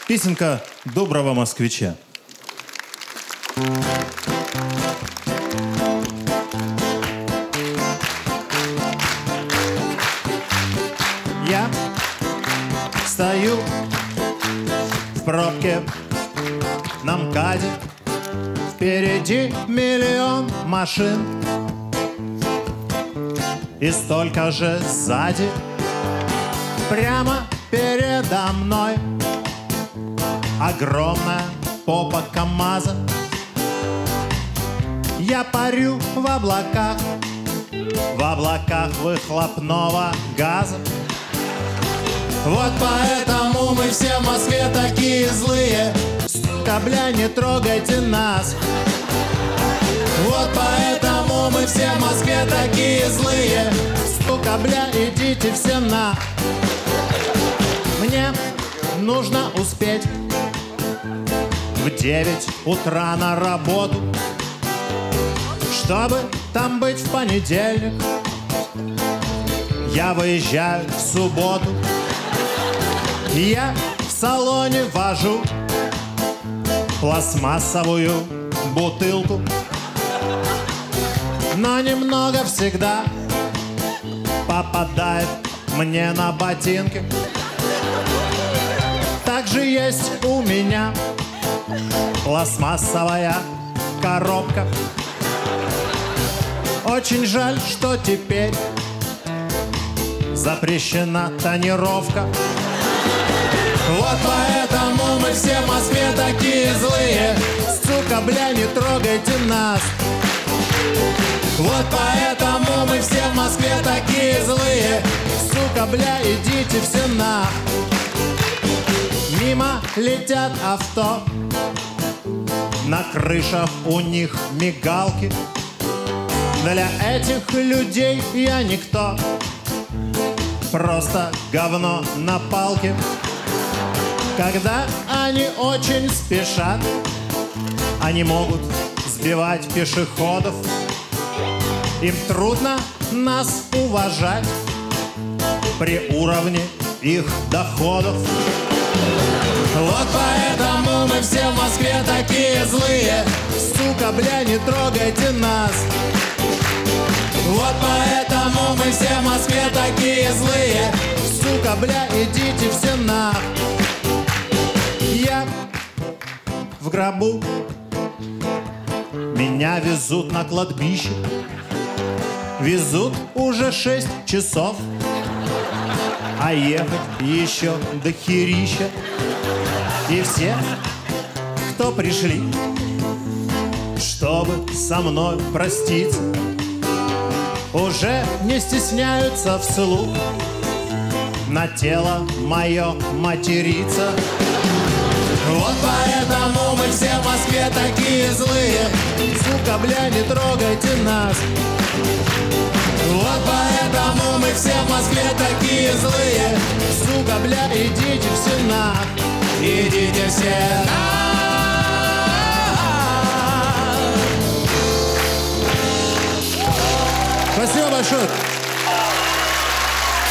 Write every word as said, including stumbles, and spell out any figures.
Песенка доброго москвича. Я стою в пробке на МКАДе. Впереди миллион машин и столько же сзади. Прямо передо мной огромная попа КамАЗа. Я парю в облаках, в облаках выхлопного газа. Вот поэтому мы все в Москве такие злые. Сука, бля, не трогайте нас. Вот поэтому мы все в Москве такие злые. Сука, бля, идите все на. Мне нужно успеть в девять утра на работу, чтобы там быть в понедельник. Я выезжаю в субботу. Я в салоне вожу пластмассовую бутылку, но немного всегда попадает мне на ботинки. Также есть у меня пластмассовая коробка. Очень жаль, что теперь запрещена тонировка. Вот поэтому мы все в Москве такие злые. Сука, бля, не трогайте нас. Вот поэтому мы все в Москве такие злые. Сука, бля, идите все на. Мимо летят авто, на крышах у них мигалки. Для этих людей я никто, просто говно на палке. Когда они очень спешат, они могут сбивать пешеходов. Им трудно нас уважать при уровне их доходов. Вот поэтому мы все в Москве такие злые. Сука, бля, не трогайте нас. Вот поэтому мы все в Москве такие злые. Сука, бля, идите все на. Я в гробу, меня везут на кладбище. Везут уже шесть часов, а ехать еще до херища. И все, кто пришли, чтобы со мной проститься, уже не стесняются вслух на тело мое материться. Вот поэтому мы все в Москве такие злые. Сука, бля, не трогайте нас. Вот поэтому мы все в Москве такие злые. Сука, бля, идите все на. Идите все на. Спасибо большое.